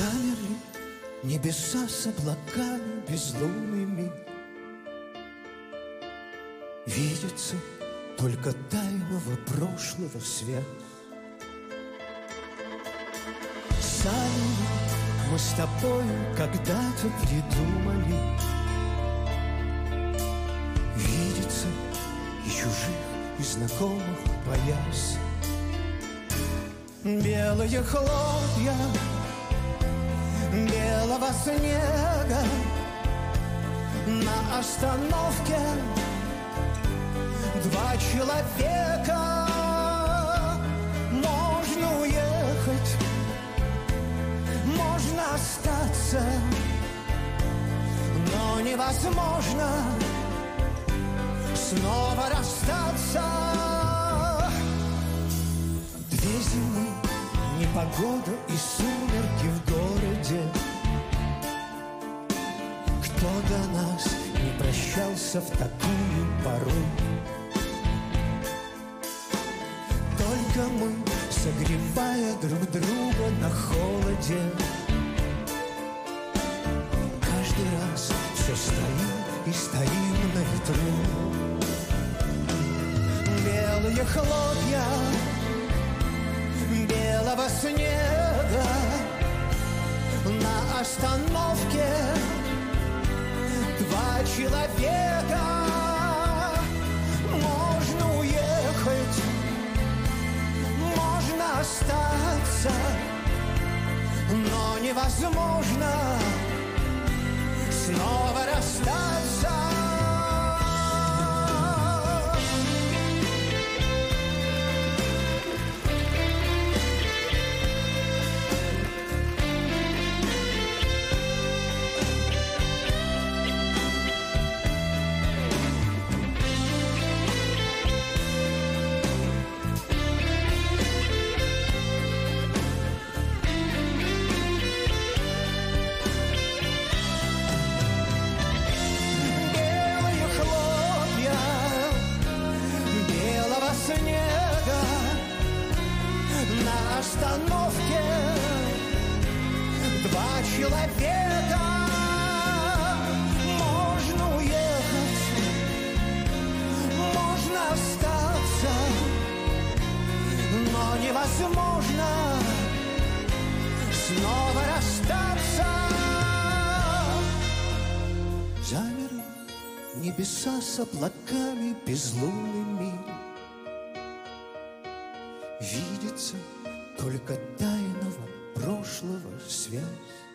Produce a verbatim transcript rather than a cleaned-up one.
Замерли небеса с облаками безлунными. Видится только тайного прошлого связь. Сами мы с тобою когда-то придумали видеться и чужих, и знакомых боясь. Белые хлопья белого снега на остановке. Два человека. Можно уехать, можно остаться, но невозможно снова расстаться. Две зимы, непогода и сумерки в городе. Кто до нас не прощался в такую пору? Только мы, согревая друг друга на холоде, каждый раз все стоим и стоим на ветру. Белые хлопья белого снега на остановке. Два человека. Можно уехать, можно остаться, но невозможно снова расстаться. Остановке два человека. Можно уехать, можно остаться, но невозможно снова расстаться. Замерли небеса с облаками безлунными. Видится только тайного прошлого связь.